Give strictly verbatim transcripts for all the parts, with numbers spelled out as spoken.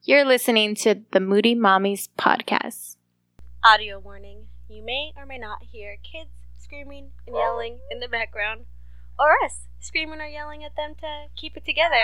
You're listening to the Moody Mommies podcast. Audio warning. You may or may not hear kids screaming and yelling in the background, or us screaming or yelling at them to keep it together.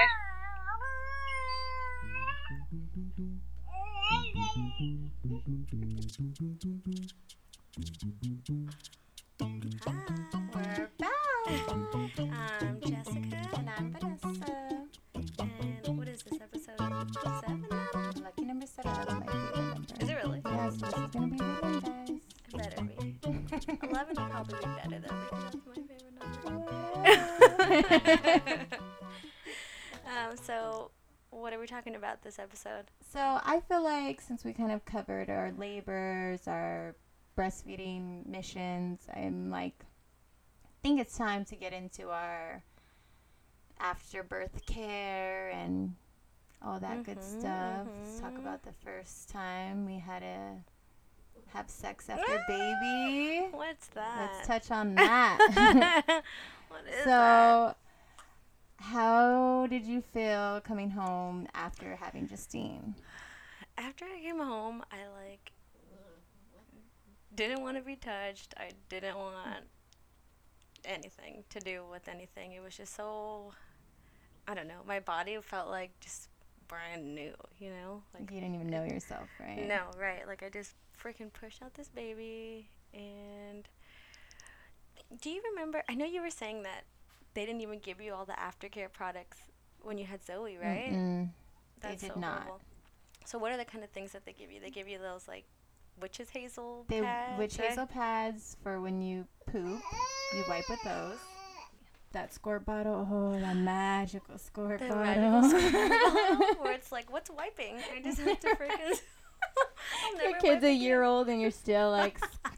We're back. I'm Jessica. And I'm Vanessa. And what is this episode? Seven now? Lucky number seven. That's my favorite number. Is it really? Yeah, so this is going to be a good one, guys. It better be. Eleven would probably be better though, because that's my favorite number. um, so, what are we talking about this episode? So I feel like since we kind of covered our labors, our breastfeeding missions, I'm like, I think it's time to get into our after birth care and all that good Mhm, stuff. Let's talk mhm. about the first time we had to have sex after baby. What's that? Let's touch on that. What is so, that? how did you feel coming home after having Justine? After I came home, I like didn't want to be touched. I didn't want anything to do with anything. It was just so, I don't know. My body felt like just brand new, you know? Like You didn't even know yourself, right? no, right? Like I just freaking pushed out this baby. And do you remember? I know you were saying that they didn't even give you all the aftercare products when you had Zoe, right? Mm-mm. That's did so not. horrible. So what are the kind of things that they give you? They give you those like witch's hazel They pads, witch right? hazel pads for when you poop. You wipe with those. That squirt bottle, oh, that magical squirt The bottle. magical squirt bottle, where it's like, what's wiping? I just have to freaking. I'll Your never kid's wipe a again. year old and you're still like.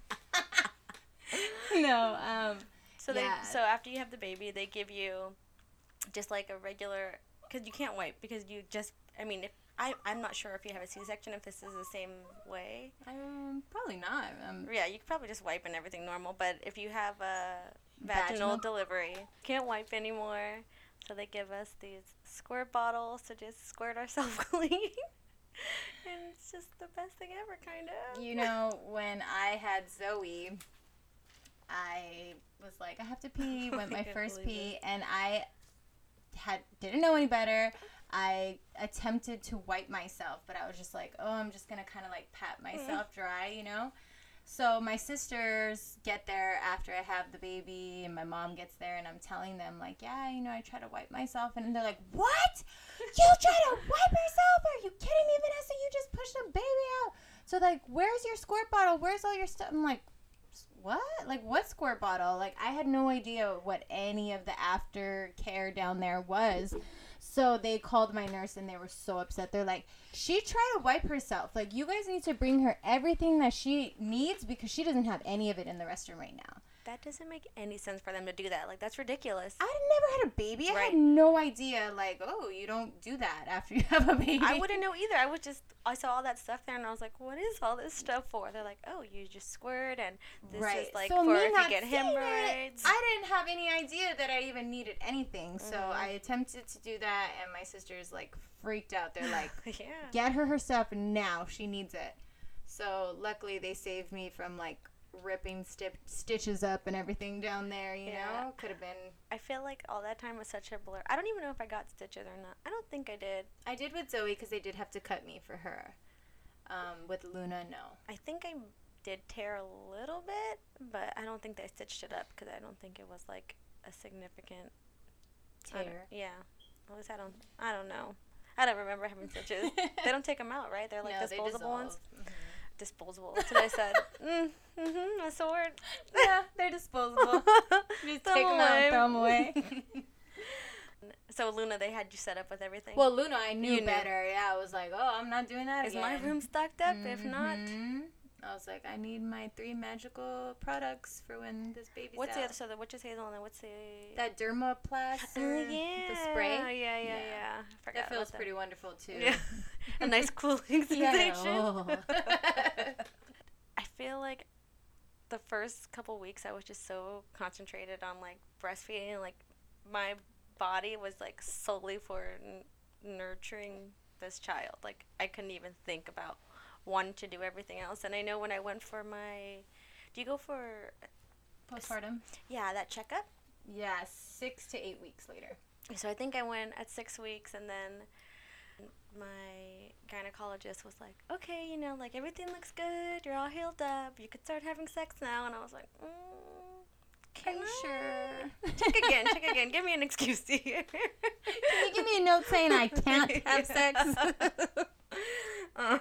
no, um. So Yeah. they so after you have the baby, they give you just like a regular, because you can't wipe because you just. I mean, if I I'm not sure if you have a C-section if this is the same way. Um, probably not. Um, Yeah, you could probably just wipe and everything normal, but if you have a vaginal, Vaginal. delivery, can't wipe anymore. So they give us these squirt bottles to just squirt ourselves clean. And it's just the best thing ever, kind of. You know, when I had Zoe, I was like, I have to pee, went I my can't first believe pee, and I had didn't know any better. I attempted to wipe myself, but I was just like, oh, I'm just gonna kind of like pat myself dry, you know? So my sisters get there after I have the baby, and my mom gets there, and I'm telling them, like, yeah, you know, I try to wipe myself, and they're like, what? You try to wipe yourself? Are you kidding me, Vanessa? You just pushed a baby out. So, like, where's your squirt bottle? Where's all your stuff? I'm like, what? Like, what squirt bottle? Like, I had no idea what any of the aftercare down there was. So they called my nurse and they were so upset. They're like, she tried to wipe herself. Like, you guys need to bring her everything that she needs because she doesn't have any of it in the restroom right now. That doesn't make any sense for them to do that. Like, that's ridiculous. I never had a baby. I Right. had no idea, like, oh, you don't do that after you have a baby. I wouldn't know either. I was just, I saw all that stuff there and I was like, what is all this stuff for? They're like, oh, you just squirt and this Right. is like So for me if you not get seeing it, hemorrhoids. I didn't have any idea that I even needed anything. So Mhm. I attempted to do that, and my sisters, like, freaked out. They're like, yeah. get her her stuff now. She needs it. So luckily they saved me from, like, ripping sti- stitches up and everything down there, you Yeah. know? Could have been. I feel like all that time was such a blur. I don't even know if I got stitches or not. I don't think I did. I did with Zoe because they did have to cut me for her. Um, with Luna, no. I think I did tear a little bit, but I don't think they stitched it up because I don't think it was like a significant I don't- Tear. Yeah. At least I don't. I don't know. I don't remember having stitches. They don't take them out, right? They're like No, they disposable ones. dissolve. Mhm. Disposable. That's what I said. mm, mm-hmm. A sword. Yeah, they're disposable. Just Throw take 'em them out away. and throw them away. So Luna, they had you set up with everything. Well, Luna, I knew, You knew. better. Yeah, I was like, oh, I'm not doing that is again. my room stocked up? If not, Mhm. I was like, I need my three magical products for when this baby's what's out. the other? So the witch's hazel and then what's the? That Dermaplast, Oh or yeah. the spray. Yeah, yeah, yeah. Yeah. I forgot That feels about pretty wonderful too. Yeah. A nice cooling Yeah. sensation. Oh. I feel like the first couple weeks I was just so concentrated on like breastfeeding, like my body was like solely for n- nurturing this child. Like, I couldn't even think about wanting to do everything else. And I know when I went for my, do you go for, Postpartum? yeah, that checkup? Yeah, six to eight weeks later. So I think I went at six weeks, and then my gynecologist was like, okay, you know, like, everything looks good, you're all healed up, you could start having sex now. And I was like, mm, can Are you I? sure? Check again, check again. Give me an excuse here. Can you give me a note saying I can't have sex? Uh,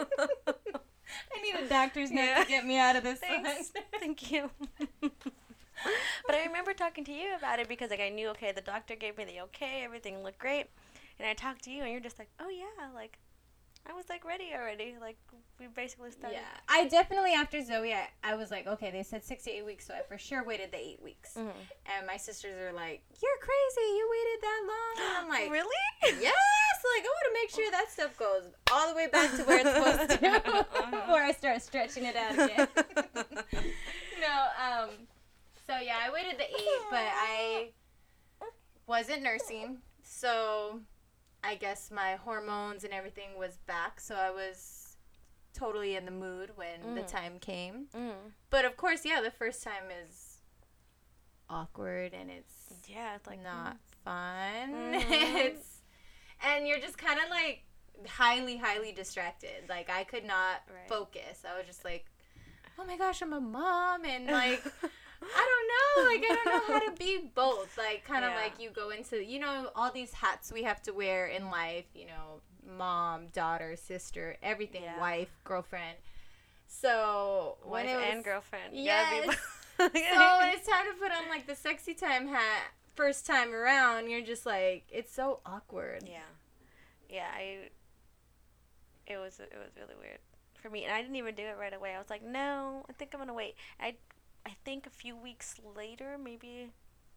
I need a doctor's note Yeah. to get me out of this. Thanks. Thank you. But I remember talking to you about it because, like, I knew, okay, the doctor gave me the okay, everything looked great. And I talked to you, and you're just like, oh, yeah, like, I was, like, ready already. Like, we basically started. Yeah, I definitely, after Zoe, I, I was like, okay, they said six to eight weeks, so I for sure waited the eight weeks. Mhm. And my sisters are like, you're crazy, you waited that long. And I'm like, really? yes, like, I want to make sure that stuff goes all the way back to where it's supposed to before I start stretching it out again. no, um, so yeah, I waited the eight, but I wasn't nursing, so I guess my hormones and everything was back, so I was totally in the mood when the Mm. time came. Mm. But of course, yeah, the first time is awkward and it's Yeah, it's like, not fun. Mhm. It's and you're just kind of like highly, highly distracted. Like I could not Right. focus. I was just like, oh my gosh, I'm a mom, and like I don't know, like I don't know how to be both. Like kind of Yeah. like you go into, you know, all these hats we have to wear in life. You know, mom, daughter, sister, everything, Yeah. wife, girlfriend. So when wife it was, and girlfriend. You Yes. gotta be- so when it's time to put on like the sexy time hat first time around, you're just like, it's so awkward. Yeah, yeah. I. It was it was really weird for me, and I didn't even do it right away. I was like, no, I think I'm gonna wait. I, I think a few weeks later, maybe.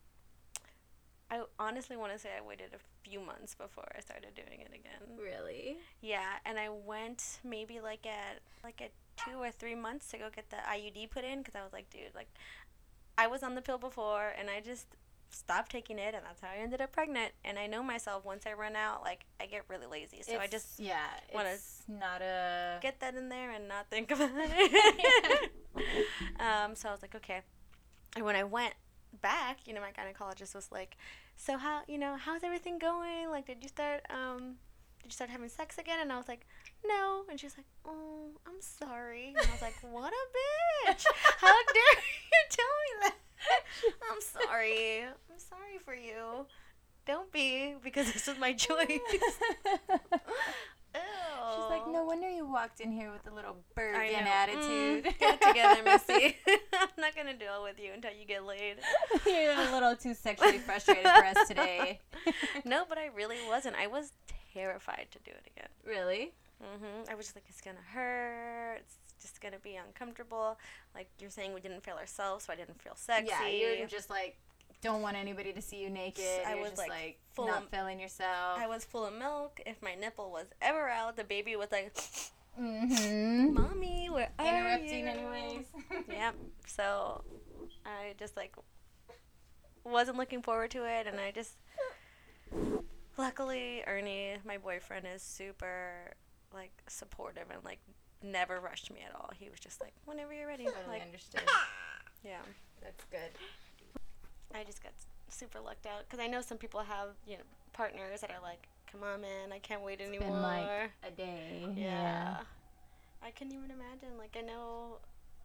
I honestly want to say I waited a few months before I started doing it again. Really? Yeah, and I went maybe like at like at two or three months to go get the I U D put in because I was like, dude, like, I was on the pill before, and I just stopped taking it, and that's how I ended up pregnant. And I know myself, once I run out, like, I get really lazy, so I just yeah, wanna it's not a get that in there and not think about it. um, so I was like, okay. And when I went back, you know, my gynecologist was like, so how, you know, how's everything going? Like, did you start, um, did you start having sex again? And I was like, no. And she's like, oh, I'm sorry. And I was like, what a bitch. How dare you tell me that? I'm sorry. I'm sorry for you. Don't be, because this is my choice. Ew. She's like, no wonder you walked in here with a little I Bergen know. attitude. Mm, get it together, Missy. I'm not going to deal with you until you get laid. You're a little too sexually frustrated for us today. No, but I really wasn't. I was terrified to do it again. Really? hmm I was just like, it's going to hurt. It's just going to be uncomfortable. Like you're saying, we didn't feel ourselves, so I didn't feel sexy. Yeah, you're just like, don't want anybody to see you naked. I You're was, just like, like full not of- feeling yourself. I was full of milk. If my nipple was ever out, the baby was like, Mm-hmm. Mommy, where are Interrupting you? anyways. Yep. So I just like wasn't looking forward to it, and I just luckily Ernie, my boyfriend, is super like supportive and like never rushed me at all. He was just like, whenever you're ready. Totally Like, understood. yeah. That's good. I just got super lucked out because I know some people have, you know, partners that are like, come on, man, I can't wait anymore. Been like a day. Yeah. Yeah. I couldn't even imagine. Like, I know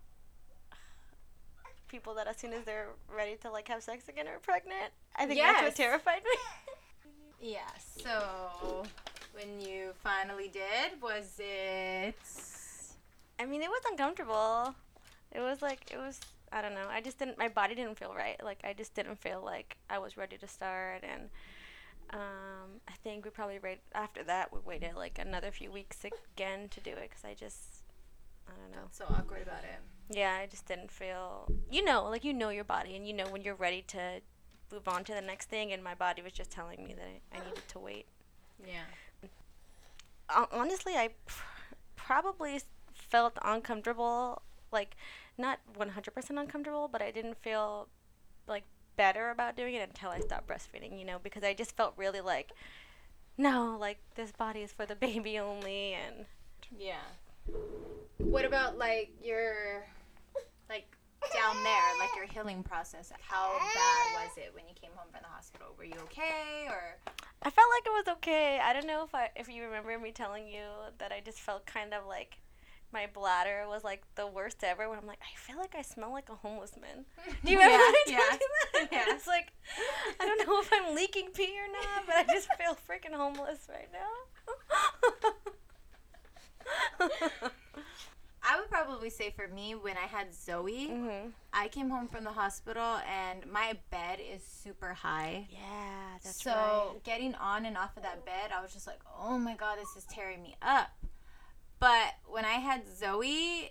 people that as soon as they're ready to, like, have sex again are pregnant. I think that's Yes. what terrified me. Yeah. So when you finally did, was it? I mean, it was uncomfortable. It was, like, it was, I don't know. I just didn't, my body didn't feel right. Like, I just didn't feel like I was ready to start. And um, I think we probably, right after that, we waited, like, another few weeks again to do it because I just, I don't know. Felt so awkward about it. Yeah, I just didn't feel, you know, like, you know your body, and you know when you're ready to move on to the next thing, and my body was just telling me that I, I needed to wait. Yeah. Hon- Honestly, I pr- probably s- felt uncomfortable, like, not one hundred percent uncomfortable, but I didn't feel, like, better about doing it until I stopped breastfeeding, you know, because I just felt really, like, no, like, this body is for the baby only, and... Yeah. What about, like, your, like, down there, like, your healing process? How bad was it when you came home from the hospital? Were you okay, or? I felt like it was okay. I don't know if I if you remember me telling you that I just felt kind of like my bladder was, like, the worst ever, when I'm like, I feel like I smell like a homeless man. Do you remember Yeah, me telling yeah, you that? yeah. It's like, I don't know if I'm leaking pee or not, but I just feel freaking homeless right now. I would probably say for me, when I had Zoe, Mm-hmm. I came home from the hospital and my bed is super high. Yeah, that's so right. getting on and off of that bed, I was just like, oh my God, this is tearing me up. But when I had Zoe,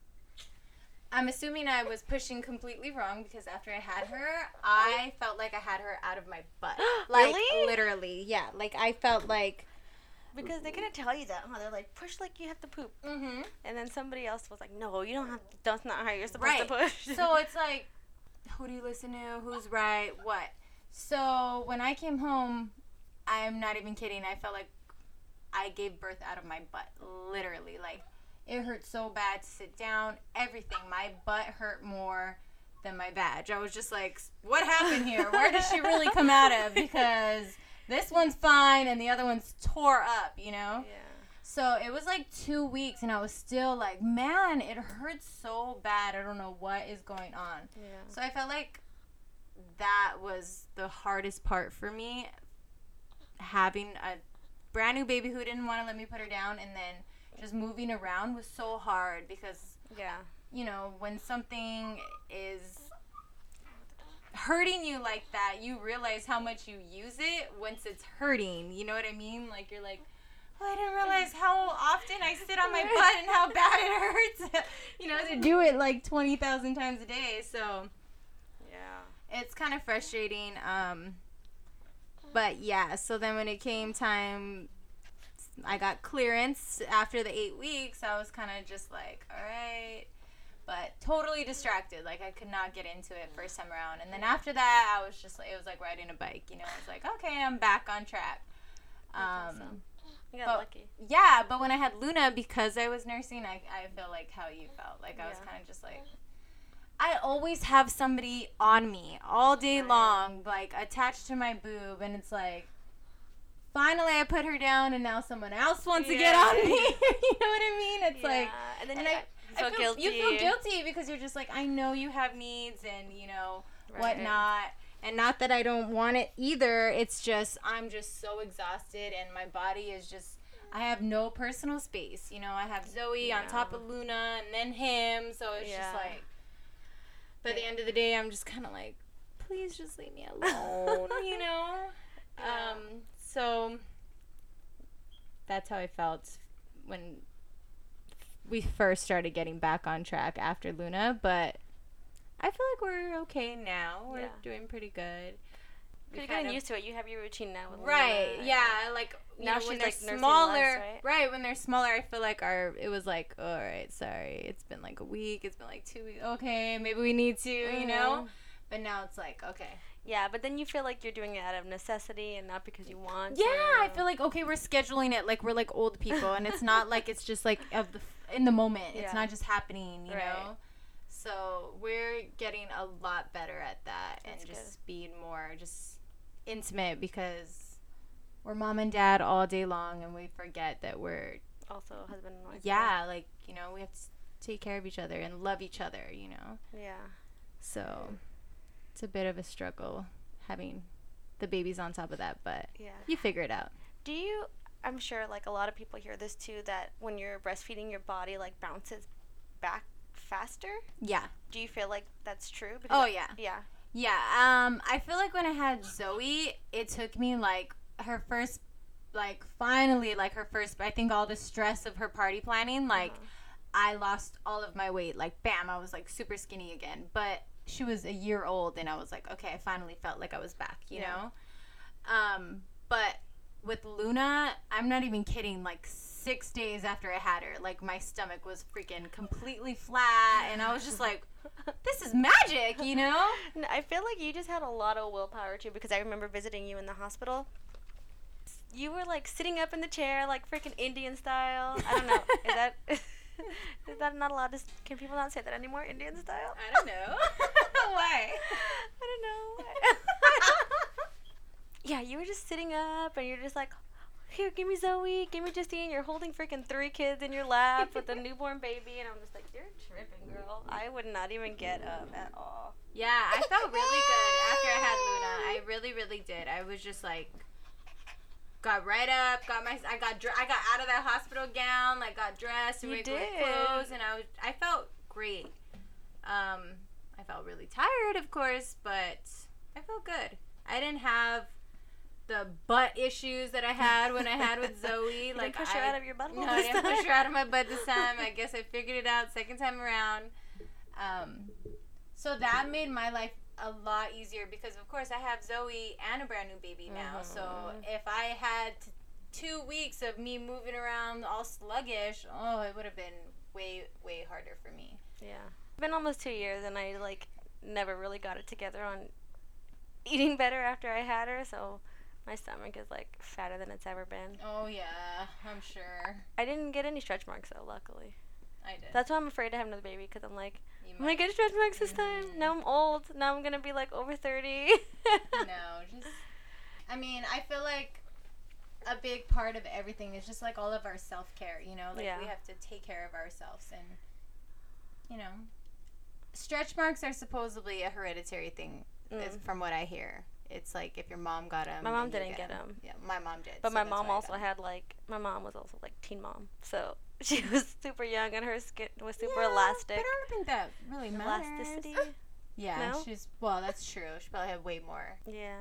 I'm assuming I was pushing completely wrong, because after I had her, I felt like I had her out of my butt. Like, Really? literally, yeah. Like, I felt like... Because they're gonna tell you that, huh? They're like, push like you have to poop, Mm-hmm. and then somebody else was like, no, you don't have. That's not how you're supposed Right. to push. So it's like, who do you listen to? Who's right? What? So when I came home, I'm not even kidding. I felt like I gave birth out of my butt. Literally. Like, it hurt so bad to sit down. Everything. My butt hurt more than my vag. I was just like, what happened here? Where did she really come out of? Because this one's fine and the other one's tore up, you know? yeah. So it was like two weeks and I was still like, man, it hurts so bad. I don't know what is going on. Yeah. So I felt like that was the hardest part for me. Having a brand new baby who didn't want to let me put her down, and then just moving around was so hard because, Yeah. you know, when something is hurting you like that, you realize how much you use it once it's hurting. You know what I mean? Like, you're like, oh, I didn't realize how often I sit on my butt and how bad it hurts, you know, to do it like twenty thousand times a day. So Yeah. it's kind of frustrating. Um, but yeah, so then when it came time, I got clearance after the eight weeks. I was kind of just like, all right. But totally distracted. Like, I could not get into it first time around. And then after that, I was just like, it was like riding a bike, you know? It's like, okay, I'm back on track. That's Um, awesome. You got but- lucky. Yeah, but when I had Luna, because I was nursing, I, I feel like how you felt. Like, I was Yeah. kind of just like, I always have somebody on me all day Right. long, like, attached to my boob. And it's like, finally I put her down, and now someone else wants to get Yeah. on me. You know what I mean? It's like, Yeah. and then and you, I, you I feel feel, guilty. you feel guilty because you're just like, I know you have needs and, you know, Right. whatnot. And not that I don't want it either. It's just, I'm just so exhausted, and my body is just, I have no personal space. You know, I have Zoe on Yeah. top of Luna and then him. So it's Yeah. just like, by the end of the day, I'm just kind of like, please just leave me alone, you know? Yeah. Um, so that's how I felt when we first started getting back on track after Luna. But I feel like we're okay now. We're Yeah. doing pretty good. We You're kind getting of- used to it. You have your routine now with Right, Luna, yeah, like you Now know, she's, when like, they're nursing smaller, less, right? when they're smaller, I feel like our it was like, all right, sorry, it's been like a week, it's been like two weeks, okay, maybe we need to, you know, Mhm. but now it's like, okay, Yeah, but then you feel like you're doing it out of necessity and not because you want yeah, to. I feel like okay, we're scheduling it like we're like old people, and it's not like it's just like of the f- in the moment, it's Yeah. not just happening, you Right. know. So we're getting a lot better at that, That's and just good. being more just intimate because we're mom and dad all day long, and we forget that we're Also, husband and wife. yeah, like, you know, we have to take care of each other and love each other, you know. Yeah. So it's a bit of a struggle having the babies on top of that, but Yeah. you figure it out. Do you? I'm sure like a lot of people hear this too. That when you're breastfeeding, your body like bounces back faster. Yeah. Do you feel like that's true? Oh, yeah. Yeah. Yeah, um, I feel like when I had Zoe, it took me, like, her first, like, finally, like, her first, I think all the stress of her party planning, like, Uh-huh. I lost all of my weight. Like, bam, I was, like, super skinny again. But she was a year old, and I was like, okay, I finally felt like I was back, you Yeah. know? Um, but with Luna, I'm not even kidding, like, six days after I had her, like, my stomach was freaking completely flat, and I was just like, this is magic, you know? N- I feel like you just had a lot of willpower too, because I remember visiting you in the hospital, you were like sitting up in the chair, like freaking Indian style. I don't know. Is that is that not allowed to? s- Can people not say that anymore? Indian style? I don't know. Why? I don't know. Yeah, you were just sitting up and you're just like, here, give me Zoe, give me Justine. You're holding freaking three kids in your lap with a newborn baby, and I'm just like, you're tripping, girl. I would not even get up at all. Yeah, I felt really good after I had Luna. I really, really did. I was just like, got right up, got my, I got, dr- I got out of that hospital gown, like got dressed, You regular did. clothes, and I was, I felt great. Um, I felt really tired, of course, but I felt good. I didn't have the butt issues that I had when I had with Zoe. You like didn't push I, her out of your butt. No, I didn't push her out of my butt this time. I guess I figured it out second time around. Um, so that made my life a lot easier because, of course, I have Zoe and a brand new baby now. Mhm. So if I had t- two weeks of me moving around all sluggish, oh, it would have been way, way harder for me. Yeah. It's been almost two years, and I like never really got it together on eating better after I had her. So my stomach is like fatter than it's ever been. Oh, yeah, I'm sure. I didn't get any stretch marks though, luckily. I did. That's why I'm afraid to have another baby, because I'm like, You I'm gonna get stretch marks this time. Mhm. Now I'm old. Now I'm gonna be like over thirty. No, just, I mean, I feel like a big part of everything is just like all of our self-care, you know? Like Yeah. we have to take care of ourselves and, you know, stretch marks are supposedly a hereditary thing, is Mm. from what I hear. It's like if your mom got them. My mom didn't get 'em. Yeah, my mom did. But so my that's mom why I also got 'em. had like, my mom was also like teen mom. So she was super young and her skin was super Yeah, elastic. But I don't think that really matters. Elasticity. Yeah, No? she's, well, that's true. She probably had way more. Yeah.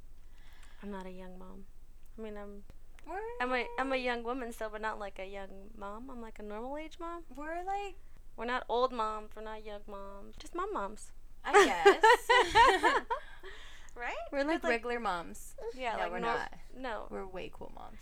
I'm not a young mom. I mean, I'm We're, I'm a I'm a young woman still, but not like a young mom. I'm like a normal age mom. we're like, We're not old moms. We're not young moms. Just mom moms. I guess. Right? We're like, like- regular moms. Yeah, No, like we're nor- not. No. We're way cool moms.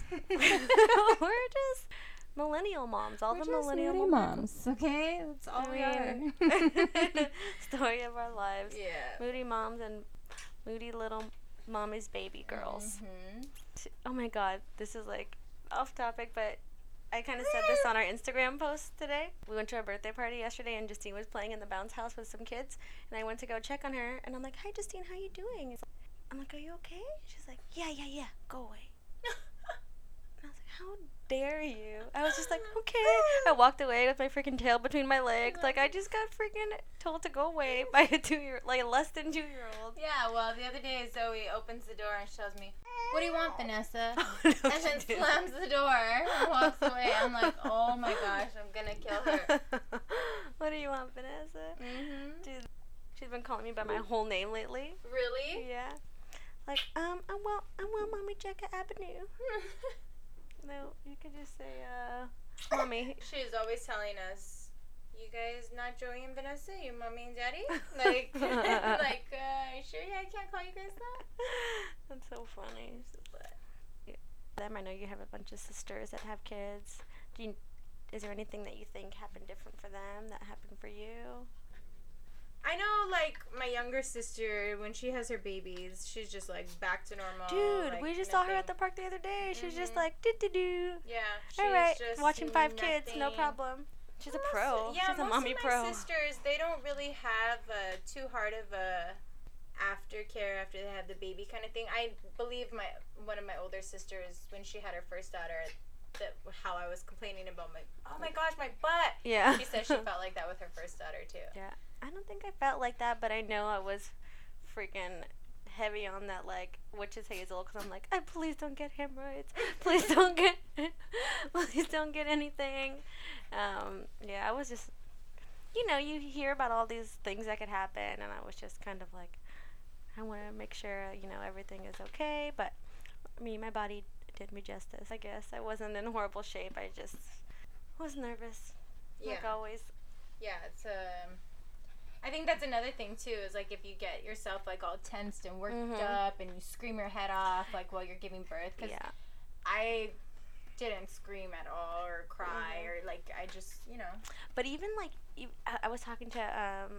We're just millennial moms. All We're the just millennial moody moms. moms, okay? That's all I we mean, are. story of our lives. Yeah. Moody moms and moody little mommy's baby girls. Mhm. Oh my god, this is like off topic, but I kind of said this on our Instagram post today. We went to a birthday party yesterday, and Justine was playing in the bounce house with some kids, and I went to go check on her, and I'm like, "Hi, Justine, how you doing?" I'm like, "Are you okay?" She's like, "Yeah, yeah, yeah. Go away." And I was like, "How dare you?" I was just like, "Okay." I walked away with my freaking tail between my legs, like I just got freaking told to go away by a two-year, like a less than two-year-old. Yeah, well, the other day Zoe opens the door and she tells me, "What do you want, Vanessa?" Oh, no, And then she didn't. slams the door and walks away. I'm like, oh my gosh, I'm gonna kill her. What do you want, Vanessa? Mm-hmm. Dude, she's been calling me by my whole name lately. Really? Yeah. Like, um, I want, I want Mommy Jacka Avenue. No, you could just say, uh, Mommy. She's always telling us, "You guys not Joey and Vanessa, you mommy and daddy?" Like, like, uh, you sure I can't call you guys that? That's so funny. Yeah. Them, I know you have a bunch of sisters that have kids. Do you, is there anything that you think happened different for them that happened for you? I know, like, my younger sister, when she has her babies, she's just, like, back to normal. Dude, like, we just saw her at the nothing- park the other day. She's just Mhm. like, do do do. Yeah, she's All right, just watching five kids, no nothing- problem. She's a Most- pro. Yeah, She's a most mommy of my pro. sisters, they don't really have uh, too hard of a aftercare after they have the baby kind of thing. I believe my one of my older sisters, when she had her first daughter, that how I was complaining about my, oh my gosh, my butt. Yeah. She said she felt like that with her first daughter too. Yeah, I don't think I felt like that, but I know I was freaking heavy on that, like, witch's hazel, because I'm like, oh, please don't get hemorrhoids. Please don't get, please don't get anything. Um, yeah, I was just, you know, you hear about all these things that could happen, and I was just kind of like, I want to make sure, you know, everything is okay, but, I mean, my body did me justice, I guess. I wasn't in horrible shape. I just was nervous, like Yeah. always. Yeah, it's um. I think that's another thing too. Is like if you get yourself like all tensed and worked Mhm. up, and you scream your head off like while you're giving birth. Cause Yeah. I didn't scream at all or cry Mhm. or like I just you know. But even like, ev- I I was talking to um,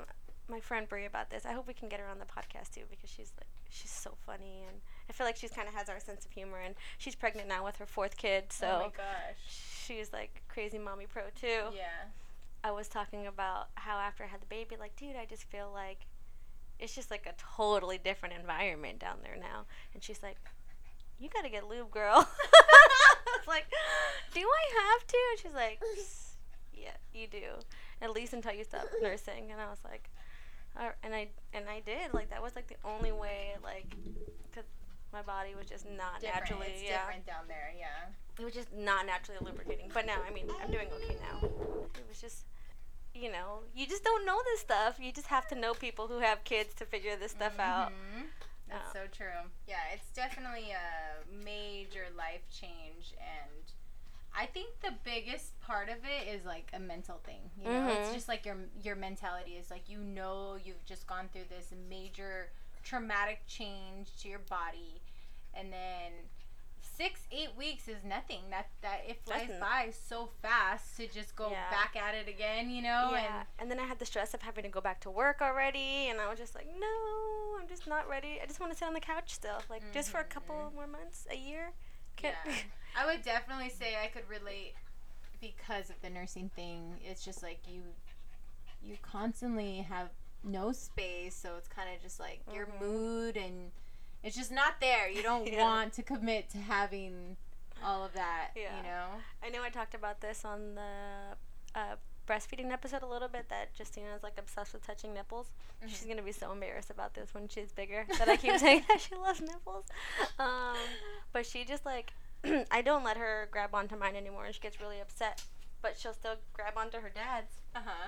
my friend Brie about this. I hope we can get her on the podcast too, because she's like she's so funny, and I feel like she's kind of has our sense of humor, and she's pregnant now with her fourth kid, so oh my gosh, she's like crazy mommy pro too. yeah. I was talking about how after I had the baby, like, dude, I just feel like it's just like a totally different environment down there now. And she's like, you gotta get lube, girl. I was like, do I have to? And she's like, yeah, you do. At least until you stop nursing. And I was like, all right. and I and I did. Like, that was like the only way, like, because my body was just not Different. naturally. It's yeah. different down there, yeah. It was just not naturally lubricating. But now, I mean, I'm doing okay now. It was just, you know, you just don't know this stuff. You just have to know people who have kids to figure this stuff mm-hmm. out. That's Oh. so true. Yeah, it's definitely a major life change, and I think the biggest part of it is like a mental thing. You know, Mhm. it's just like your your mentality is like, you know, you've just gone through this major traumatic change to your body, and then six, eight weeks is nothing. That that it flies Nothing. by so fast to just go Yeah. back at it again. You know, Yeah, and and then I had the stress of having to go back to work already, and I was just like, no, I'm just not ready. I just want to sit on the couch still, like just for a couple Mhm. more months, a year. yeah, Can't- I would definitely say I could relate because of the nursing thing. It's just like you, you constantly have no space, so it's kind of just like your Mhm. mood, and it's just not there. You don't Yeah. want to commit to having all of that. Yeah. You know. I know I talked about this on the uh, breastfeeding episode a little bit, that Justina's like obsessed with touching nipples. Mhm. She's gonna be so embarrassed about this when she's bigger, that I keep saying that she loves nipples. Um, but she just like, I don't let her grab onto mine anymore, and she gets really upset. But she'll still grab onto her dad's. Uh huh.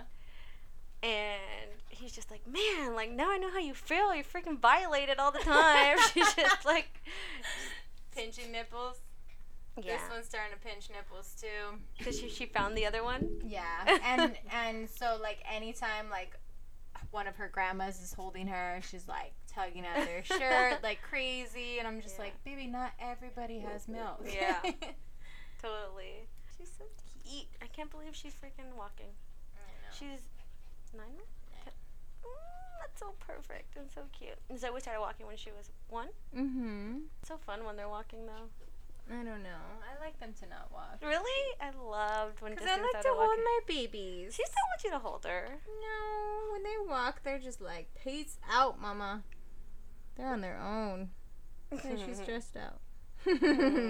And he's just like, man, like, now I know how you feel. You're freaking violated all the time. She's just like, Pinching nipples. yeah. This one's starting to pinch nipples too. Because she, she found the other one. Yeah, and and so like anytime like one of her grandmas is holding her, she's like tugging at their shirt like crazy, and I'm just Yeah. like, baby, not everybody has milk. Yeah. Totally. She's so cute. I can't believe she's freaking walking. She's nine months? Yeah. Mm, that's so perfect and so cute. And Zoe started walking when she was one. Mhm. It's so fun when they're walking, though. I don't know. I like them to not walk. Really? I loved when Because Justin I like to started hold walking. my babies. She still wants you to hold her. No, when they walk, they're just like, peace out, mama. They're on their own. And she's stressed out. Mm.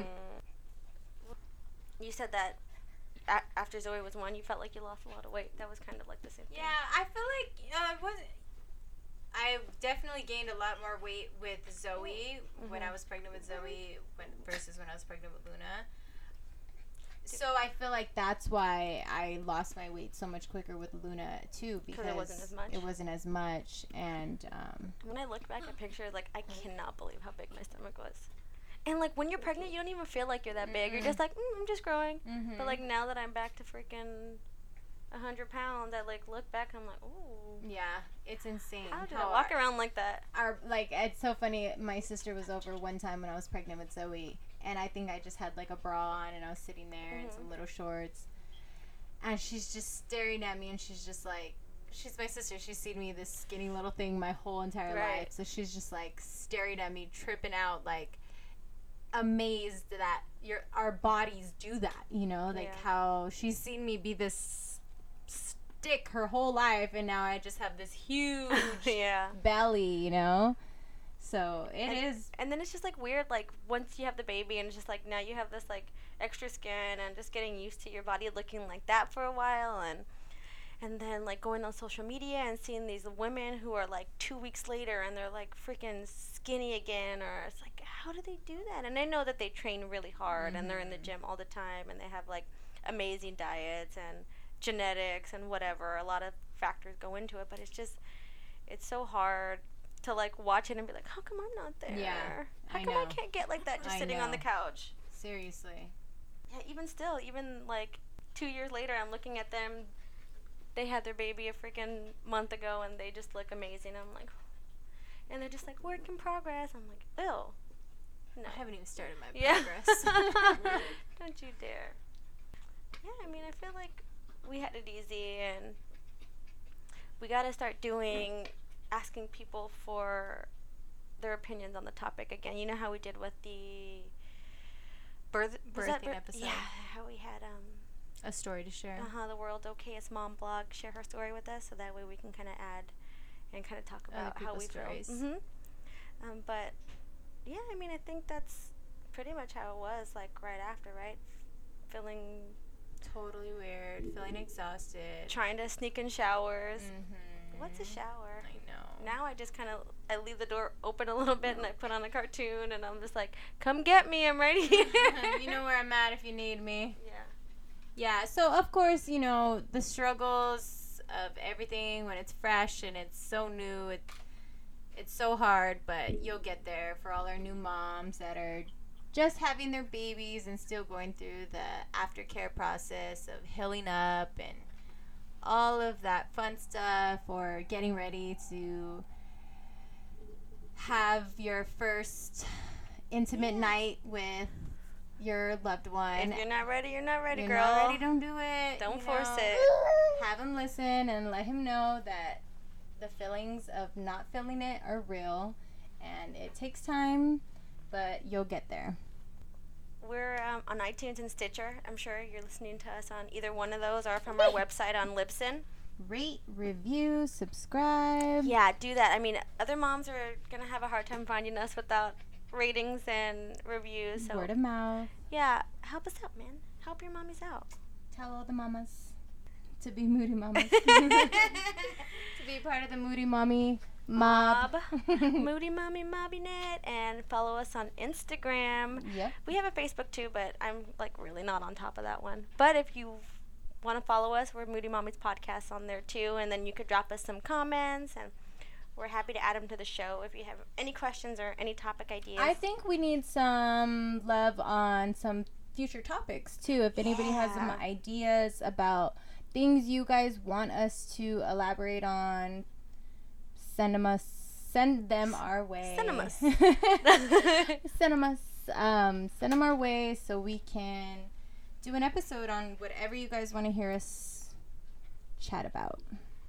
You said that a- after Zoe was one, you felt like you lost a lot of weight. That was kind of like the same thing. Yeah, I feel like uh, it wasn't. I definitely gained a lot more weight with Zoe when Mhm. I was pregnant with Zoe when, versus when I was pregnant with Luna. So I feel like that's why I lost my weight so much quicker with Luna too, because it wasn't as much? It wasn't as much, and um, When I look back at pictures, like, I cannot believe how big my stomach was. And, like, when you're pregnant, you don't even feel like you're that big. You're Mm-mm. just like, mm, I'm just growing. mhm. But, like, now that I'm back to freaking one hundred pounds, I, like, look back and I'm like, ooh. yeah, it's insane. How did how I walk our- around like that? Our like it's so funny. My sister was over one time when I was pregnant with Zoe, and I think I just had like a bra on, and I was sitting there in Mhm. some little shorts, and she's just staring at me, and she's just like, she's my sister. She's seen me this skinny little thing my whole entire Right. life, so she's just like staring at me, tripping out, like amazed that your our bodies do that. You know, like Yeah. how she's seen me be this stick her whole life, and now I just have this huge Yeah. belly, you know? So it And- is. And then it's just, like, weird, like, once you have the baby and it's just, like, now you have this, like, extra skin and just getting used to your body looking like that for a while, and and then, like, going on social media and seeing these women who are, like, two weeks later and they're, like, freaking skinny again, or it's like, how do they do that? And I know that they train really hard and they're in the Mhm. gym all the time and they have, like, amazing diets and genetics and whatever. A lot of factors go into it, but it's just, it's so hard to, like, watch it and be like, how come I'm not there? Yeah, How I come I know. can't get like that just I sitting on the know. couch? Seriously. Yeah, even still, even like two years later, I'm looking at them. They had their baby a freaking month ago, and they just look amazing. I'm like, and they're just like, work in progress. I'm like, ew. No. I haven't even started my Yeah. progress. Don't you dare. Yeah, I mean, I feel like we had it easy, and we got to start doing, asking people for their opinions on the topic again. You know how we did with the birth, was that Birthing bir- episode. Yeah, how we had, um, A story to share. uh-huh, the world's okayest mom blog share her story with us, so that way we can kind of add and kind of talk Other about how we people's stories. feel. Mm-hmm. Um, but yeah, I mean, I think that's pretty much how it was, like right after, right? F- feeling, Totally weird. Feeling exhausted. trying to sneak in showers. Mm-hmm. What's a shower? I know. Now I just kind of, I leave the door open a little bit and I put on a cartoon and I'm just like, come get me, I'm right here. You know where I'm at if you need me. Yeah. Yeah, so of course, you know, the struggles of everything when it's fresh and it's so new, it, it's so hard, but you'll get there for all our new moms that are just having their babies and still going through the aftercare process of healing up and all of that fun stuff, or getting ready to have your first intimate Yeah. night with your loved one. If you're not ready, you're not ready, You're girl. not ready, don't do it. Don't you force know. it. Have him listen and let him know that the feelings of not feeling it are real, and it takes time, but you'll get there. We're um, on iTunes and Stitcher. I'm sure you're listening to us on either one of those or from our website on Libsyn. Rate, review, subscribe. Yeah, do that. I mean, other moms are going to have a hard time finding us without ratings and reviews. So Word of mouth. yeah, help us out, man. Help your mommies out. Tell all the mamas to be moody mamas. To be part of the moody mommy mob. Moody Mommy Mobinet, and follow us on Instagram. Yep. We have a Facebook too, but I'm like really not on top of that one. But if you want to follow us, we're Moody Mommy's Podcast on there too, and then you could drop us some comments, and we're happy to add them to the show if you have any questions or any topic ideas. I think we need some love on some future topics too. If anybody has some Yeah. ideas about things you guys want us to elaborate on, send them us. Send them our way. Send 'em us. Send them us. Um, send them our way so we can do an episode on whatever you guys want to hear us chat about.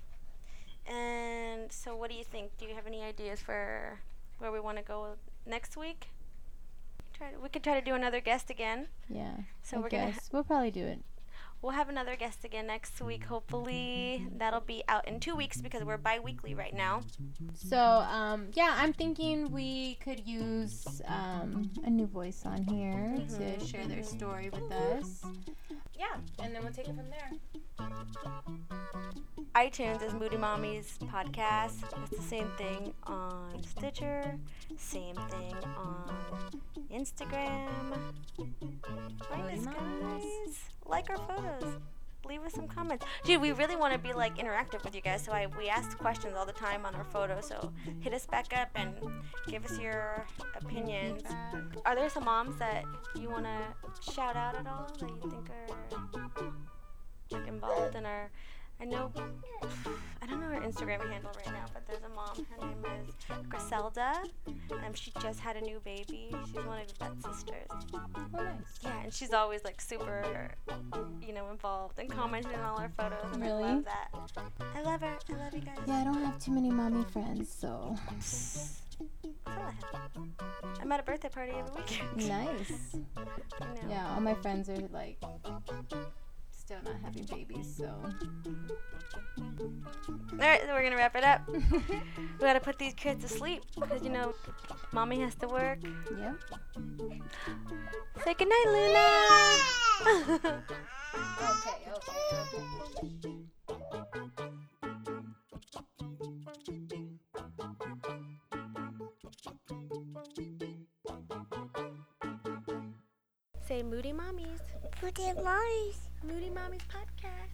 And so, what do you think? Do you have any ideas for where we want to go next week? Try to, we could try to do another guest again. Yeah. So I we're gonna guess ha- we'll probably do it. We'll have another guest again next week. Hopefully, that'll be out in two weeks because we're bi-weekly right now. So, um, yeah, I'm thinking we could use um, a new voice on here to share their story with us. Yeah, and then we'll take it from there. iTunes is Moody Mommy's Podcast. It's the same thing on Stitcher. Same thing on Instagram. Find Moody us, Mommies. guys. Like our photos. Leave us some comments. Dude, we really want to be like interactive with you guys, so I we ask questions all the time on our photos. So hit us back up and give us your opinions. Are there some moms that you want to shout out at all that you think are like involved in our? I know, I don't know her Instagram handle right now, but there's a mom. Her name is Griselda. Um, she just had a new baby. She's one of Yvette's sisters. Oh, nice. Yeah, and she's always like super, you know, involved and commenting on all our photos. And Really? I love that. I love her. I love you guys. Yeah, I don't have too many mommy friends, so That's all I have. I'm at a birthday party every weekend. nice. I know. Yeah, all my friends are like still not having babies, so. All right, so we're gonna wrap it up. We gotta put these kids to sleep because you know, mommy has to work. Yep. Say goodnight, Luna. Okay, okay, okay. Say Moody Mommies. Moody Mommies. Moody Mommies Podcast.